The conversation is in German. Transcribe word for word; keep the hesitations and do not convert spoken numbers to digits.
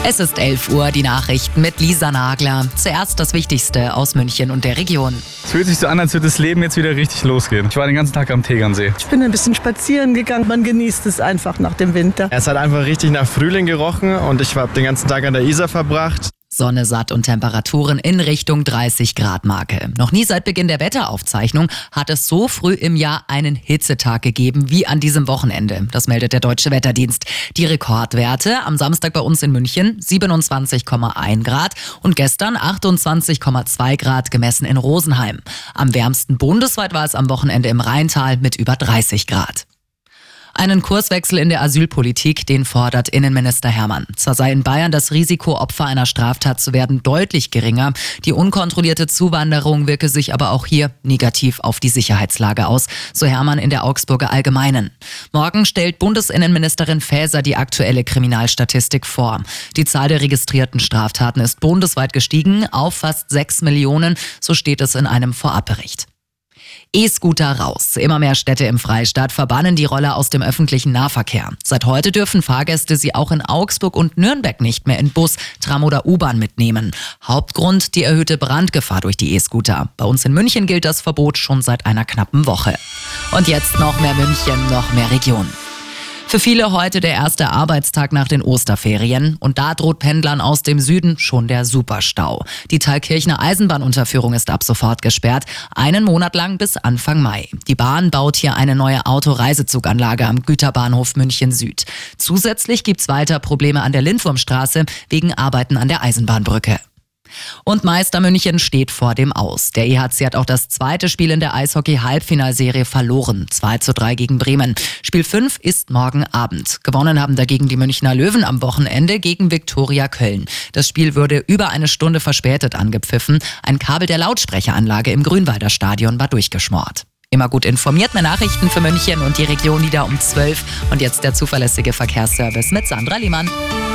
Es ist elf Uhr, die Nachrichten mit Lisa Nagler. Zuerst das Wichtigste aus München und der Region. Es fühlt sich so an, als würde das Leben jetzt wieder richtig losgehen. Ich war den ganzen Tag am Tegernsee. Ich bin ein bisschen spazieren gegangen. Man genießt es einfach nach dem Winter. Es hat einfach richtig nach Frühling gerochen und ich habe den ganzen Tag an der Isar verbracht. Sonne satt und Temperaturen in Richtung dreißig Grad Marke. Noch nie seit Beginn der Wetteraufzeichnung hat es so früh im Jahr einen Hitzetag gegeben wie an diesem Wochenende. Das meldet der Deutsche Wetterdienst. Die Rekordwerte am Samstag bei uns in München siebenundzwanzig Komma eins Grad und gestern achtundzwanzig Komma zwei Grad gemessen in Rosenheim. Am wärmsten bundesweit war es am Wochenende im Rheintal mit über dreißig Grad. Einen Kurswechsel in der Asylpolitik, den fordert Innenminister Hermann. Zwar sei in Bayern das Risiko, Opfer einer Straftat zu werden, deutlich geringer. Die unkontrollierte Zuwanderung wirke sich aber auch hier negativ auf die Sicherheitslage aus, so Hermann in der Augsburger Allgemeinen. Morgen stellt Bundesinnenministerin Faeser die aktuelle Kriminalstatistik vor. Die Zahl der registrierten Straftaten ist bundesweit gestiegen auf fast sechs Millionen, so steht es in einem Vorabbericht. E-Scooter raus. Immer mehr Städte im Freistaat verbannen die Roller aus dem öffentlichen Nahverkehr. Seit heute dürfen Fahrgäste sie auch in Augsburg und Nürnberg nicht mehr in Bus, Tram oder U-Bahn mitnehmen. Hauptgrund die erhöhte Brandgefahr durch die E-Scooter. Bei uns in München gilt das Verbot schon seit einer knappen Woche. Und jetzt noch mehr München, noch mehr Region. Für viele heute der erste Arbeitstag nach den Osterferien und da droht Pendlern aus dem Süden schon der Superstau. Die Thalkirchner Eisenbahnunterführung ist ab sofort gesperrt, einen Monat lang bis Anfang Mai. Die Bahn baut hier eine neue Autoreisezuganlage am Güterbahnhof München Süd. Zusätzlich gibt's weiter Probleme an der Lindwurmstraße wegen Arbeiten an der Eisenbahnbrücke. Und Meister München steht vor dem Aus. Der E H C hat auch das zweite Spiel in der Eishockey-Halbfinalserie verloren. zwei zu drei gegen Bremen. Spiel fünf ist morgen Abend. Gewonnen haben dagegen die Münchner Löwen am Wochenende gegen Viktoria Köln. Das Spiel wurde über eine Stunde verspätet angepfiffen. Ein Kabel der Lautsprecheranlage im Grünwalder Stadion war durchgeschmort. Immer gut informiert, mehr Nachrichten für München und die Region wieder um zwölf. Und jetzt der zuverlässige Verkehrsservice mit Sandra Liemann.